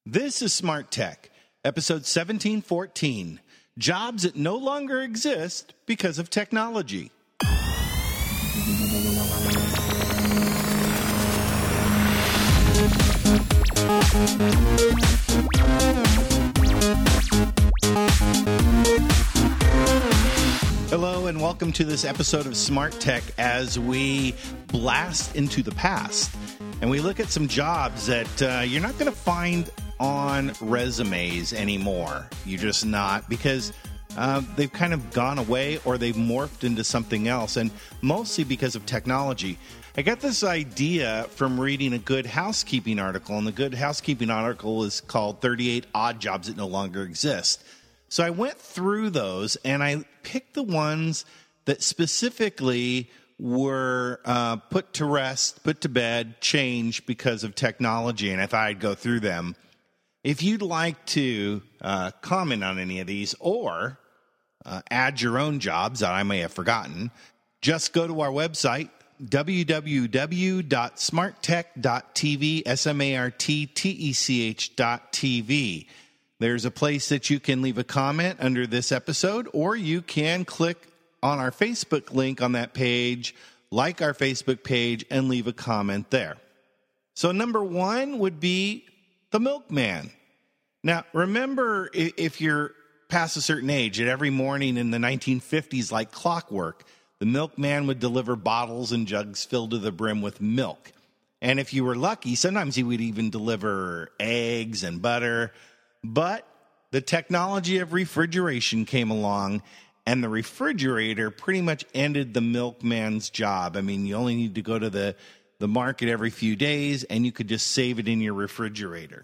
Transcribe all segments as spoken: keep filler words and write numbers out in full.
This is Smart Tech, episode seventeen fourteen, Jobs that no longer exist because of technology. Hello and welcome to this episode of Smart Tech as we blast into the past and we look at some jobs that uh, you're not going to find on resumes anymore. You're just not, because uh, they've kind of gone away or they've morphed into something else, and mostly because of technology. I got this idea from reading a Good Housekeeping article, and the Good Housekeeping article is called thirty-eight Odd Jobs That No Longer Exist. So I went through those, and I picked the ones that specifically were uh, put to rest, put to bed, changed because of technology, and I thought I'd go through them. If you'd like to uh, comment on any of these or uh, add your own jobs that I may have forgotten, just go to our website, w w w dot smart tech dot t v, S M A R T T E C H dot T V. There's a place that you can leave a comment under this episode, or you can click on our Facebook link on that page, like our Facebook page, and leave a comment there. So number one would be the milkman. Now, remember, if you're past a certain age, that every morning in the nineteen fifties, like clockwork, the milkman would deliver bottles and jugs filled to the brim with milk. And if you were lucky, sometimes he would even deliver eggs and butter. But the technology of refrigeration came along, and the refrigerator pretty much ended the milkman's job. I mean, you only need to go to the, the market every few days, and you could just save it in your refrigerator.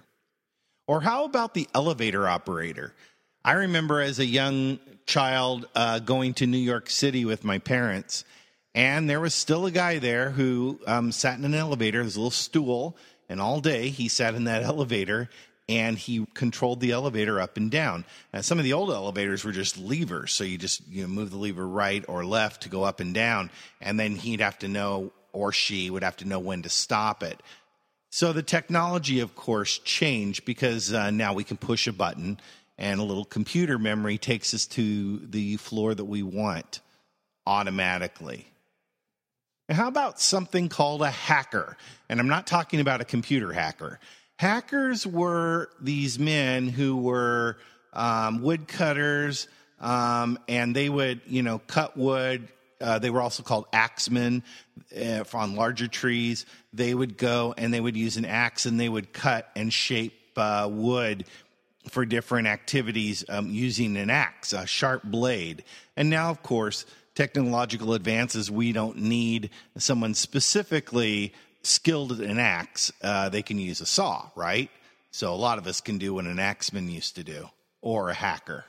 Or how about the elevator operator? I remember as a young child uh, going to New York City with my parents, and there was still a guy there who um, sat in an elevator, his little stool, and all day he sat in that elevator, and he controlled the elevator up and down. And some of the old elevators were just levers, so you just you know, move the lever right or left to go up and down, and then he'd have to know, or she would have to know when to stop it. So the technology, of course, changed because uh, now we can push a button, and a little computer memory takes us to the floor that we want automatically. And how about something called a hacker? And I'm not talking about a computer hacker. Hackers were these men who were um, woodcutters, um, and they would, you know, cut wood. Uh, they were also called axemen uh, on larger trees. They would go and they would use an axe, and they would cut and shape uh, wood for different activities um, using an axe, a sharp blade. And now, of course, technological advances, we don't need someone specifically skilled at an axe. Uh, they can use a saw, right? So a lot of us can do what an axeman used to do, or a hacker.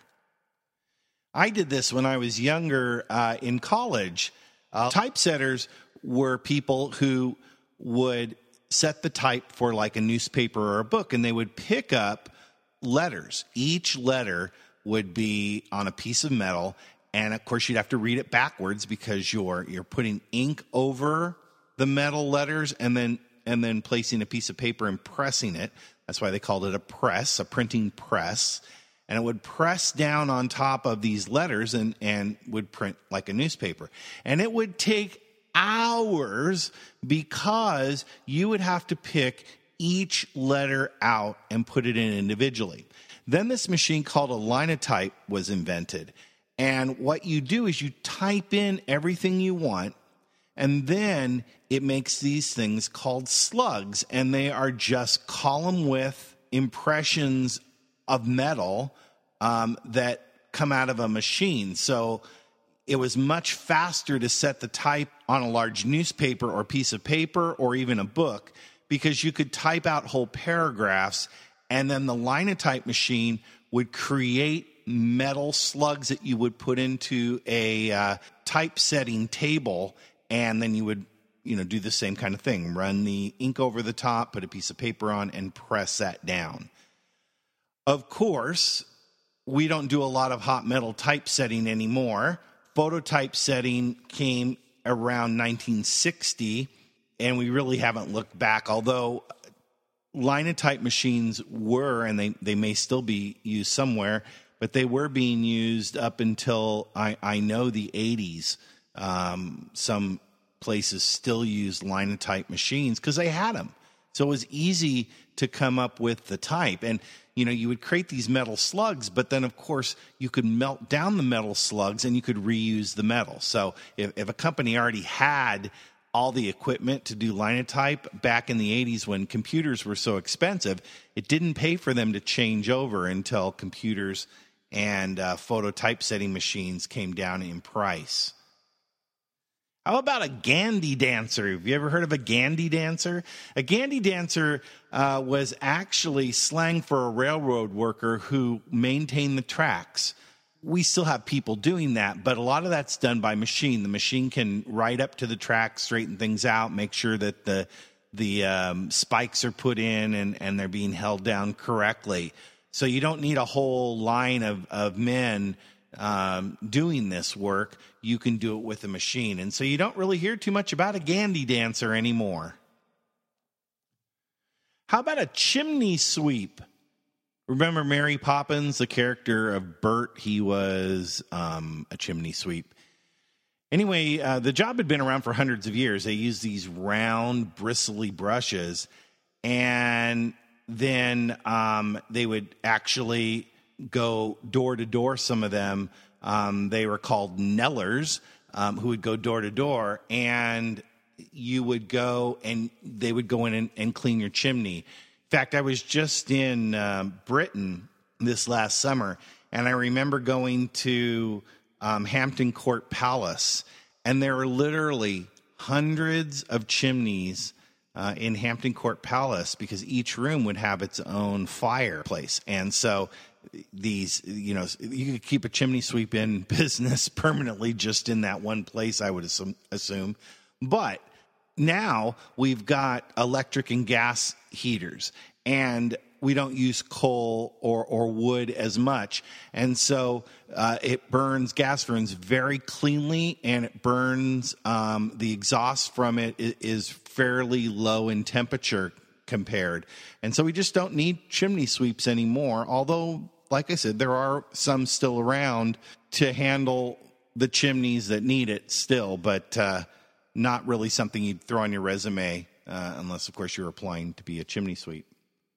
I did this when I was younger uh, in college. Uh, typesetters were people who would set the type for like a newspaper or a book, and they would pick up letters. Each letter would be on a piece of metal, and of course you'd have to read it backwards because you're you're putting ink over the metal letters and then and then placing a piece of paper and pressing it. That's why they called it a press, a printing press. And it would press down on top of these letters and, and would print like a newspaper. And it would take hours because you would have to pick each letter out and put it in individually. Then this machine called a linotype was invented. And what you do is you type in everything you want, and then it makes these things called slugs, and they are just column width impressions of metal um, that come out of a machine. So it was much faster to set the type on a large newspaper or piece of paper or even a book, because you could type out whole paragraphs, and then the linotype machine would create metal slugs that you would put into a uh, typesetting table, and then you would you know, do the same kind of thing. Run the ink over the top, put a piece of paper on, and press that down. Of course, we don't do a lot of hot metal typesetting anymore. Phototypesetting came around nineteen sixty, and we really haven't looked back, although linotype machines were, and they, they may still be used somewhere, but they were being used up until I, I know the eighties. Um, some places still used linotype machines because they had them. So it was easy to come up with the type. And, you know, you would create these metal slugs, but then, of course, you could melt down the metal slugs and you could reuse the metal. So if, if a company already had all the equipment to do linotype back in the eighties when computers were so expensive, it didn't pay for them to change over until computers and uh, photo typesetting machines came down in price. How about a Gandy dancer? Have you ever heard of a Gandy dancer? A Gandy dancer uh, was actually slang for a railroad worker who maintained the tracks. We still have people doing that, but a lot of that's done by machine. The machine can ride up to the track, straighten things out, make sure that the the um, spikes are put in and, and they're being held down correctly. So you don't need a whole line of, of men um, doing this work. You can do it with a machine. And so you don't really hear too much about a Gandy dancer anymore. How about a chimney sweep? Remember Mary Poppins, the character of Bert? He was um, a chimney sweep. Anyway, uh, the job had been around for hundreds of years. They used these round, bristly brushes, and then um, they would actually go door to door, some of them. Um, they were called Knellers, um, who would go door to door, and you would go and they would go in and, and clean your chimney. In fact, I was just in uh, Britain this last summer, and I remember going to um, Hampton Court Palace, and there were literally hundreds of chimneys uh, in Hampton Court Palace because each room would have its own fireplace. And so these, you know, you could keep a chimney sweep in business permanently just in that one place, I would assume. But now we've got electric and gas heaters, and we don't use coal or, or wood as much. And so uh, it burns, gas burns very cleanly, and it burns, um, the exhaust from it is fairly low in temperature compared. And so we just don't need chimney sweeps anymore, although, like I said, there are some still around to handle the chimneys that need it still, but uh, not really something you'd throw on your resume uh, unless, of course, you're applying to be a chimney sweep.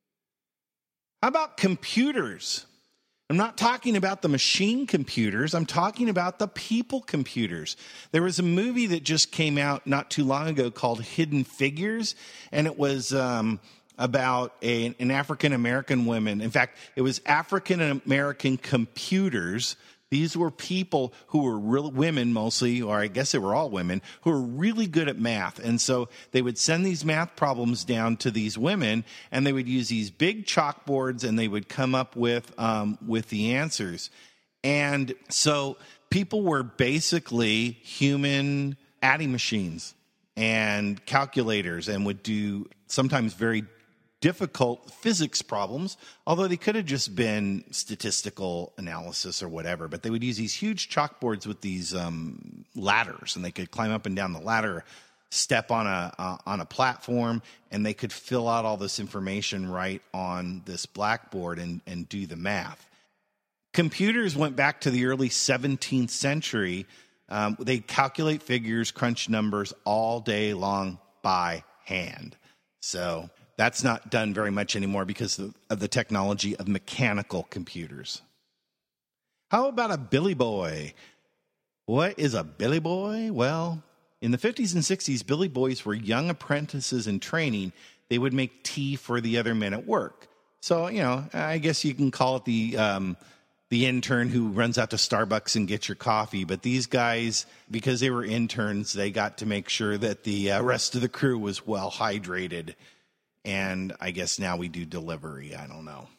How about computers? I'm not talking about the machine computers. I'm talking about the people computers. There was a movie that just came out not too long ago called Hidden Figures, and it was um, about a, an African-American woman. In fact, it was African-American computers. These were people who were real women mostly, or I guess they were all women, who were really good at math. And so they would send these math problems down to these women, and they would use these big chalkboards, and they would come up with um, with the answers. And so people were basically human adding machines and calculators, and would do sometimes very difficult physics problems, although they could have just been statistical analysis or whatever. But they would use these huge chalkboards with these um, ladders, and they could climb up and down the ladder, step on a uh, on a platform, and they could fill out all this information right on this blackboard and, and do the math. Computers went back to the early seventeenth century. Um, they calculate figures, crunch numbers all day long by hand. So that's not done very much anymore because of, of the technology of mechanical computers. How about a Billy Boy? What is a Billy Boy? Well, in the fifties and sixties, Billy Boys were young apprentices in training. They would make tea for the other men at work. So, you know, I guess you can call it the um, the intern who runs out to Starbucks and gets your coffee. But these guys, because they were interns, they got to make sure that the uh, rest of the crew was well hydrated. And I guess now we do delivery. I don't know.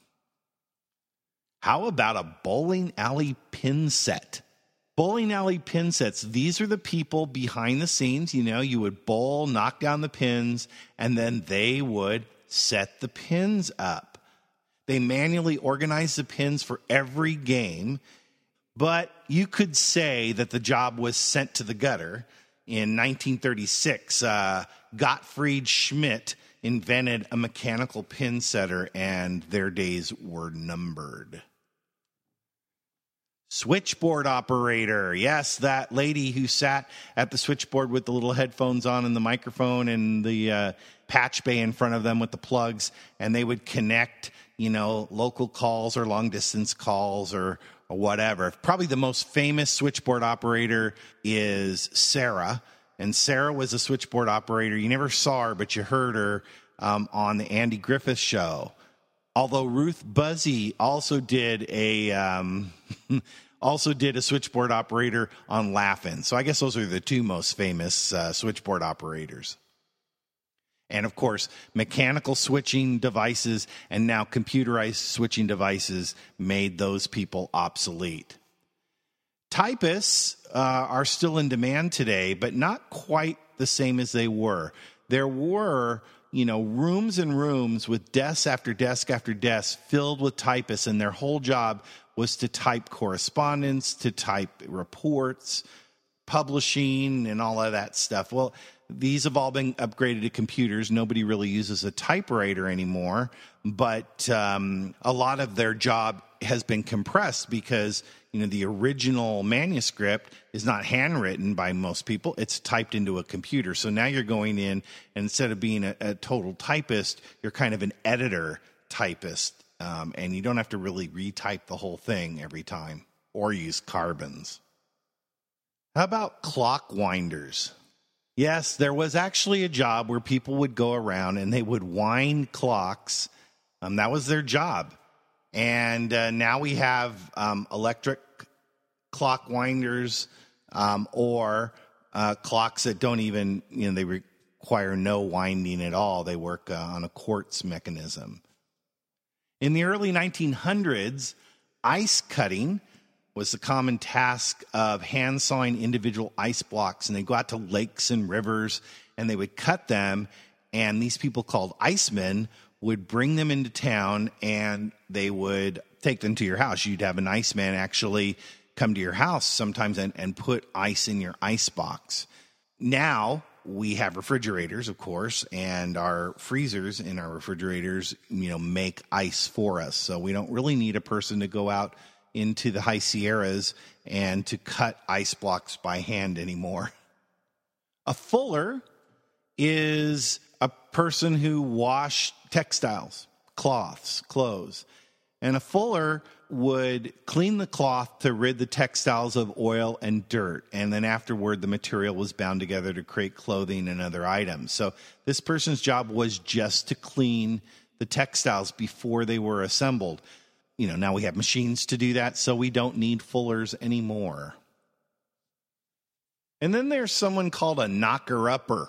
How about a bowling alley pin set? Bowling alley pin sets. These are the people behind the scenes. You know, you would bowl, knock down the pins, and then they would set the pins up. They manually organize the pins for every game. But you could say that the job was sent to the gutter. In nineteen thirty-six, uh, Gottfried Schmidt, invented a mechanical pin setter, and their days were numbered. Switchboard operator. Yes, that lady who sat at the switchboard with the little headphones on and the microphone and the uh, patch bay in front of them with the plugs, and they would connect, you know, local calls or long distance calls or, or whatever. Probably the most famous switchboard operator is Sarah. And Sarah was a switchboard operator. You never saw her, but you heard her um, on the Andy Griffith Show. Although Ruth Buzzy also did a um, also did a switchboard operator on Laugh-In. So I guess those are the two most famous uh, switchboard operators. And of course, mechanical switching devices and now computerized switching devices made those people obsolete. Typists uh, are still in demand today, but not quite the same as they were. There were, you know, rooms and rooms with desk after desk after desk filled with typists, and their whole job was to type correspondence, to type reports, publishing, and all of that stuff. Well, these have all been upgraded to computers. Nobody really uses a typewriter anymore, but um, a lot of their job has been compressed because, you know, the original manuscript is not handwritten by most people. It's typed into a computer. So now you're going in, and instead of being a, a total typist, you're kind of an editor typist, um, and you don't have to really retype the whole thing every time or use carbons. How about clock winders? Yes, there was actually a job where people would go around and they would wind clocks. Um, that was their job. And uh, now we have um, electric clock winders um, or uh, clocks that don't even, you know, they require no winding at all. They work uh, on a quartz mechanism. In the early nineteen hundreds, ice cutting was the common task of hand sawing individual ice blocks, and they go out to lakes and rivers and they would cut them, and these people called icemen would bring them into town and they would take them to your house. You'd have an iceman actually come to your house sometimes and, and put ice in your ice box. Now we have refrigerators, of course, and our freezers in our refrigerators, you know, make ice for us. So we don't really need a person to go out into the high Sierras and to cut ice blocks by hand anymore. A fuller is a person who washed textiles, cloths, clothes. And a fuller would clean the cloth to rid the textiles of oil and dirt. And then afterward, the material was bound together to create clothing and other items. So this person's job was just to clean the textiles before they were assembled. You know, now we have machines to do that, so we don't need fullers anymore. And then there's someone called a knocker-upper.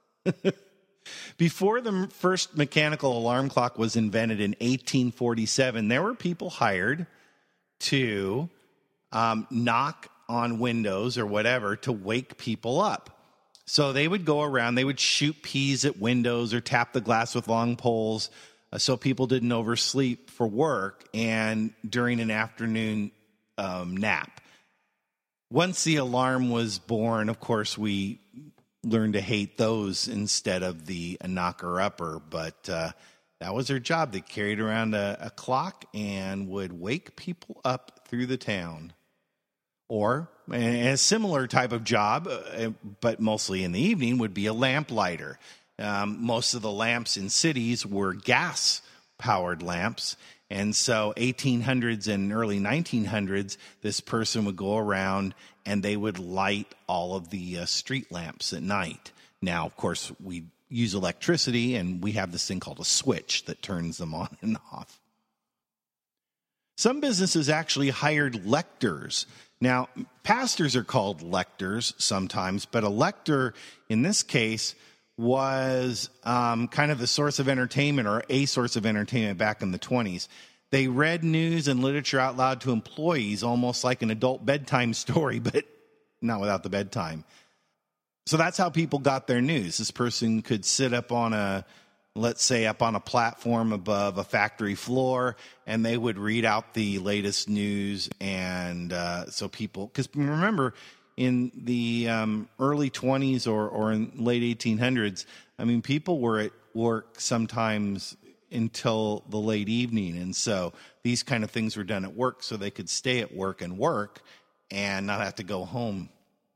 Before the first mechanical alarm clock was invented in eighteen forty-seven, there were people hired to um, knock on windows or whatever to wake people up. So they would go around, they would shoot peas at windows or tap the glass with long poles uh, so people didn't oversleep for work and during an afternoon um, nap. Once the alarm was born, of course, we learned to hate those instead of the knocker-upper, but uh, that was their job. They carried around a, a clock and would wake people up through the town. Or a similar type of job, uh, but mostly in the evening, would be a lamplighter. Um, most of the lamps in cities were gas-powered lamps, and so eighteen hundreds and early nineteen hundreds, this person would go around and they would light all of the uh, street lamps at night. Now, of course, we use electricity, and we have this thing called a switch that turns them on and off. Some businesses actually hired lectors. Now, pastors are called lectors sometimes, but a lector in this case was um, kind of the source of entertainment, or a source of entertainment back in the twenties. They read news and literature out loud to employees, almost like an adult bedtime story, but not without the bedtime. So that's how people got their news. This person could sit up on a, let's say, up on a platform above a factory floor, and they would read out the latest news. And uh, so people, because remember, in the um, early twenties or, or in late eighteen hundreds, I mean, people were at work sometimes until the late evening. And so these kind of things were done at work so they could stay at work and work and not have to go home.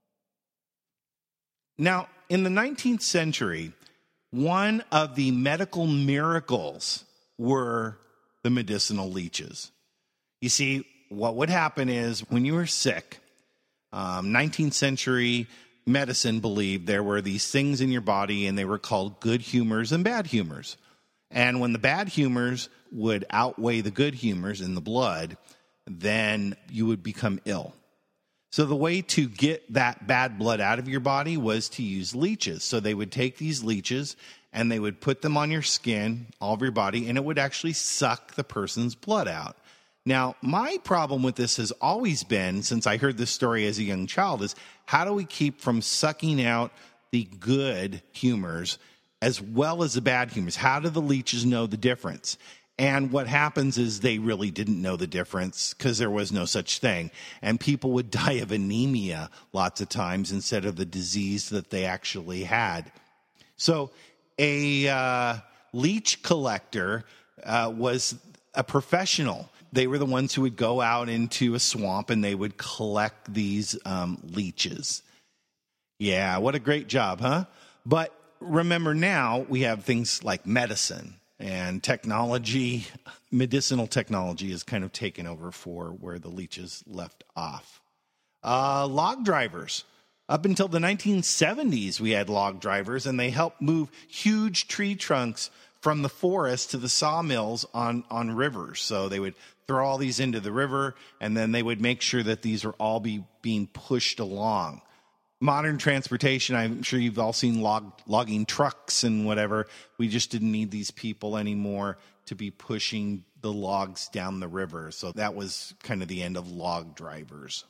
Now, in the nineteenth century, one of the medical miracles were the medicinal leeches. You see, what would happen is when you were sick, um, nineteenth century medicine believed there were these things in your body, and they were called good humors and bad humors. And when the bad humors would outweigh the good humors in the blood, then you would become ill. So the way to get that bad blood out of your body was to use leeches. So they would take these leeches and they would put them on your skin, all of your body, and it would actually suck the person's blood out. Now, my problem with this has always been, since I heard this story as a young child, is how do we keep from sucking out the good humors as well as the bad humors? How do the leeches know the difference? And what happens is they really didn't know the difference because there was no such thing. And people would die of anemia lots of times instead of the disease that they actually had. So a uh, leech collector uh, was a professional. They were the ones who would go out into a swamp and they would collect these um, leeches. Yeah, what a great job, huh? But remember, now we have things like medicine and technology. Medicinal technology has kind of taken over for where the leeches left off. Uh, log drivers. Up until the nineteen seventies, we had log drivers, and they helped move huge tree trunks from the forest to the sawmills on, on rivers. So they would throw all these into the river, and then they would make sure that these are all be being pushed along. Modern transportation, I'm sure you've all seen log, logging trucks and whatever. We just didn't need these people anymore to be pushing the logs down the river. So that was kind of the end of log drivers.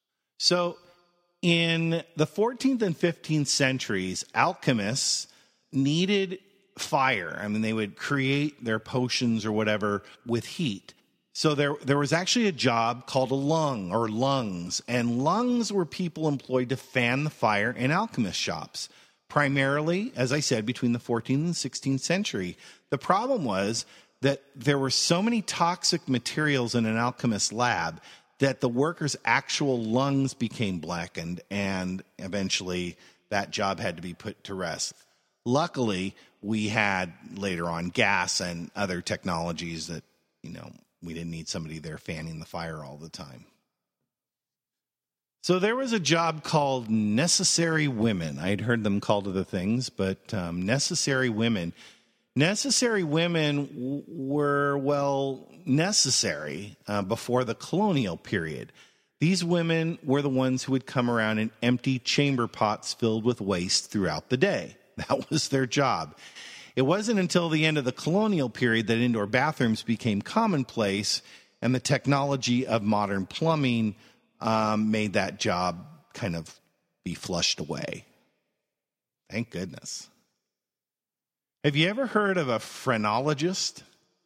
So in the fourteenth and fifteenth centuries, alchemists needed fire. I mean, they would create their potions or whatever with heat. So there, there was actually a job called a lung or lungs, and lungs were people employed to fan the fire in alchemist shops, primarily, as I said, between the fourteenth and sixteenth century. The problem was that there were so many toxic materials in an alchemist lab that the workers' actual lungs became blackened, and eventually that job had to be put to rest. Luckily, we had later on gas and other technologies that, you know, we didn't need somebody there fanning the fire all the time. So there was a job called necessary women. I'd heard them called other things, but um, necessary women. Necessary women w- were, well, necessary uh, before the colonial period. These women were the ones who would come around and empty chamber pots filled with waste throughout the day. That was their job. It wasn't until the end of the colonial period that indoor bathrooms became commonplace, and the technology of modern plumbing um, made that job kind of be flushed away. Thank goodness. Have you ever heard of a phrenologist?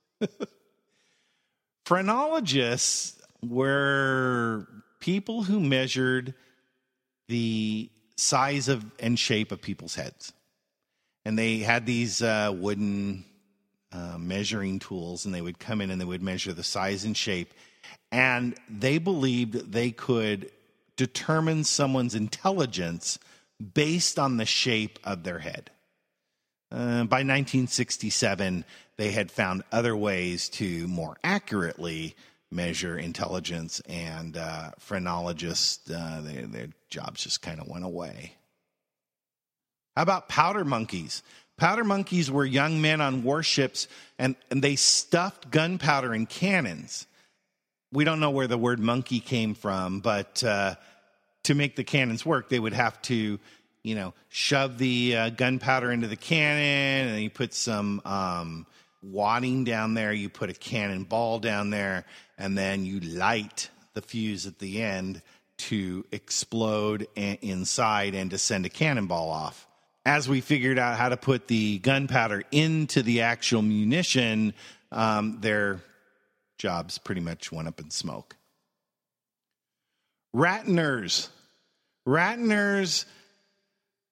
Phrenologists were people who measured the size of and shape of people's heads. And they had these uh, wooden uh, measuring tools, and they would come in and they would measure the size and shape. And they believed they could determine someone's intelligence based on the shape of their head. Uh, by nineteen sixty-seven, they had found other ways to more accurately measure intelligence, and uh, phrenologists, uh, they, their jobs just kind of went away. How about powder monkeys? Powder monkeys were young men on warships, and, and they stuffed gunpowder in cannons. We don't know where the word monkey came from, but uh, to make the cannons work, they would have to, you know, shove the uh, gunpowder into the cannon, and you put some um, wadding down there, you put a cannonball down there, and then you light the fuse at the end to explode a- inside and to send a cannonball off. As we figured out how to put the gunpowder into the actual munition, um, their jobs pretty much went up in smoke. Ratteners. Ratteners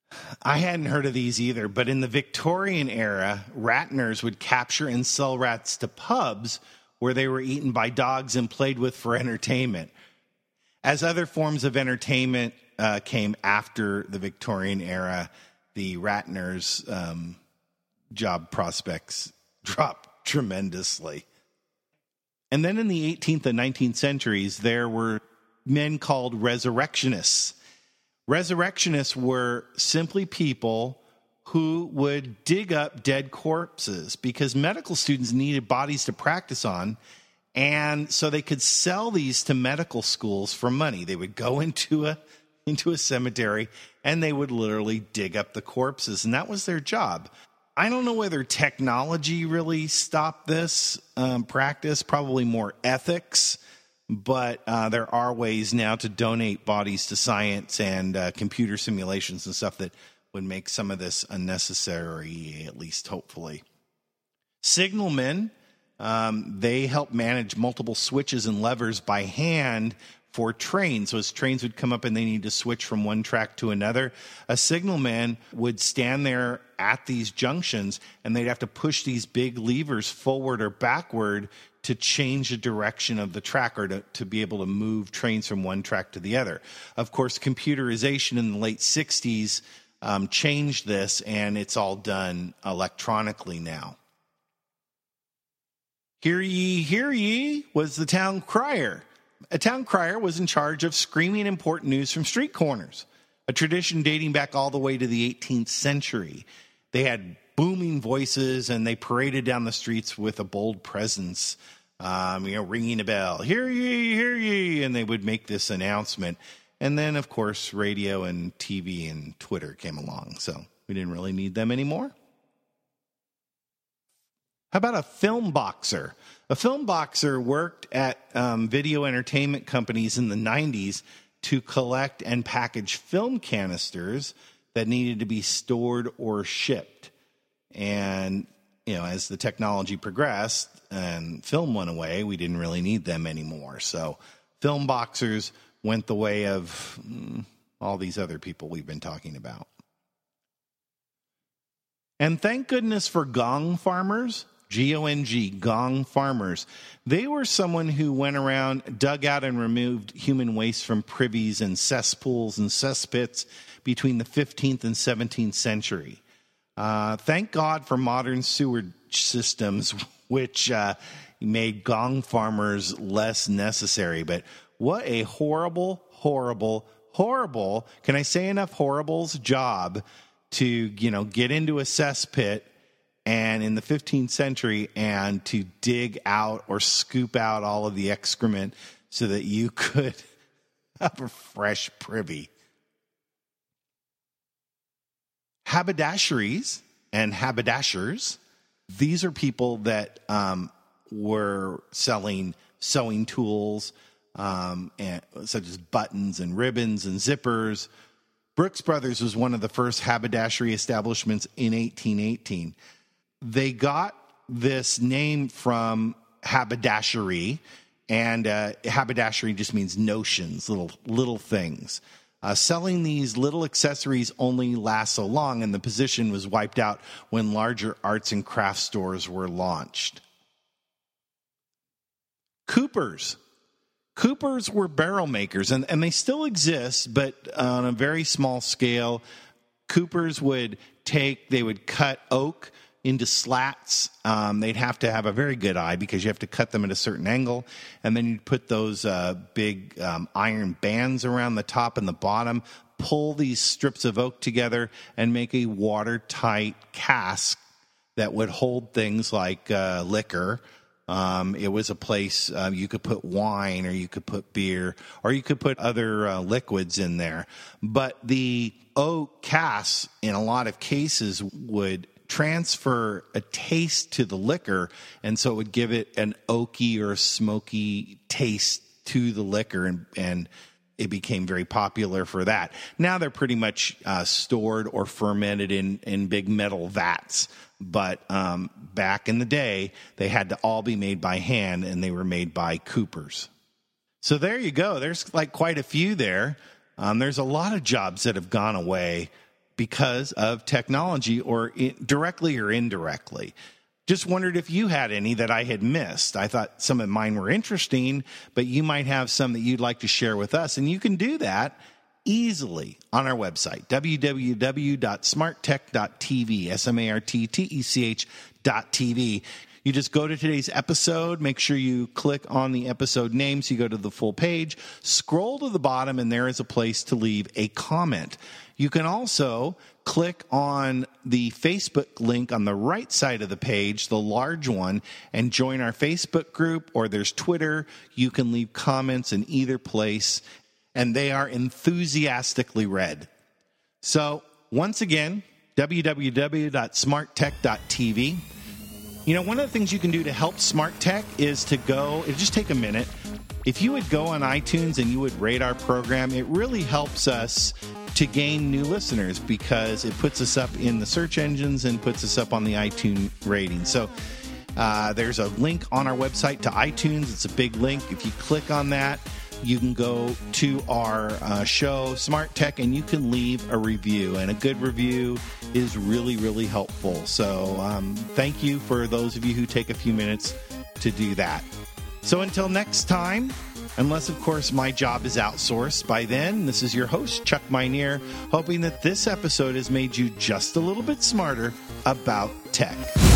I hadn't heard of these either, but in the Victorian era, ratteners would capture and sell rats to pubs where they were eaten by dogs and played with for entertainment. As other forms of entertainment uh, came after the Victorian era, the ratteners' um, job prospects dropped tremendously. And then in the eighteenth and nineteenth centuries, there were men called resurrectionists. Resurrectionists were simply people who would dig up dead corpses because medical students needed bodies to practice on, and so they could sell these to medical schools for money. They would go into a into a cemetery and they would literally dig up the corpses, and that was their job. I don't know whether technology really stopped this um, practice, probably more ethics. But uh, there are ways now to donate bodies to science and uh, computer simulations and stuff that would make some of this unnecessary, at least hopefully. Signalmen, um, they help manage multiple switches and levers by hand for trains. So as trains would come up and they need to switch from one track to another, a signalman would stand there at these junctions and they'd have to push these big levers forward or backward to change the direction of the track or to, to be able to move trains from one track to the other. Of course, computerization in the late sixties um, changed this, and it's all done electronically now. Hear ye, hear ye was the town crier. A town crier was in charge of screaming important news from street corners, a tradition dating back all the way to the eighteenth century. They had booming voices, and they paraded down the streets with a bold presence, um, you know, ringing a bell, hear ye, hear ye, and they would make this announcement. And then, of course, radio and T V and Twitter came along, so we didn't really need them anymore. How about a film boxer? A film boxer worked at um, video entertainment companies in the nineties to collect and package film canisters that needed to be stored or shipped. And, you know, as the technology progressed and film went away, we didn't really need them anymore. So film boxers went the way of mm, all these other people we've been talking about. And thank goodness for gong farmers, G O N G, gong farmers. They were someone who went around, dug out and removed human waste from privies and cesspools and cesspits between the fifteenth and seventeenth century. Uh, thank God for modern sewer systems, which uh, made gong farmers less necessary. But what a horrible, horrible, horrible, can I say enough horribles, job to, you know, get into a cesspit and in the fifteenth century and to dig out or scoop out all of the excrement so that you could have a fresh privy. Haberdasheries and haberdashers, these are people that um, were selling sewing tools, um, and, such as buttons and ribbons and zippers. Brooks Brothers was one of the first haberdashery establishments in eighteen eighteen. They got this name from haberdashery, and uh, haberdashery just means notions, little little things. Uh, selling these little accessories only lasts so long, and the position was wiped out when larger arts and crafts stores were launched. Coopers. Coopers were barrel makers, and, and they still exist, but on a very small scale. Coopers would take, they would cut oak into slats. Um, they'd have to have a very good eye because you have to cut them at a certain angle. And then you'd put those uh, big um, iron bands around the top and the bottom, pull these strips of oak together, and make a watertight cask that would hold things like uh, liquor. Um, it was a place uh, you could put wine, or you could put beer, or you could put other uh, liquids in there. But the oak casks, in a lot of cases, would transfer a taste to the liquor, and so it would give it an oaky or smoky taste to the liquor, and, and it became very popular for that. Now they're pretty much uh, stored or fermented in, in big metal vats, but um, back in the day, they had to all be made by hand, and they were made by coopers. So there you go. There's like quite a few there. Um, there's a lot of jobs that have gone away, because of technology, or in, directly or indirectly. Just wondered if you had any that I had missed. I thought some of mine were interesting, but you might have some that you'd like to share with us. And you can do that easily on our website, w w w dot smart tech dot t v, S M A R T T E C H dot T V. You just go to today's episode, make sure you click on the episode name so you go to the full page, scroll to the bottom, and there is a place to leave a comment. You can also click on the Facebook link on the right side of the page, the large one, and join our Facebook group, or there's Twitter. You can leave comments in either place, and they are enthusiastically read. So once again, w w w dot smart tech dot t v. You know, one of the things you can do to help Smart Tech is to go, it'll just take a minute. If you would go on iTunes and you would rate our program, it really helps us to gain new listeners because it puts us up in the search engines and puts us up on the iTunes rating. So uh, there's a link on our website to iTunes. It's a big link. If you click on that, you can go to our uh, show, Smart Tech, and you can leave a review. And a good review is really, really helpful. So um, thank you for those of you who take a few minutes to do that. So until next time, unless, of course, my job is outsourced by then, this is your host, Chuck Minear, hoping that this episode has made you just a little bit smarter about tech.